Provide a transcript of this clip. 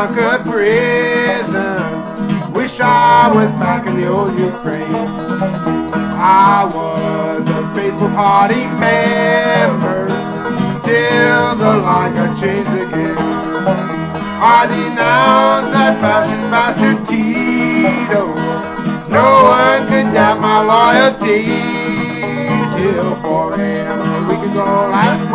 conquered prison. Wish I was back in the old Ukraine. I was a faithful party member till the line got changed again. I denounce that fascist bastard Tito. No one could doubt my loyalty till 4 a.m. a week ago last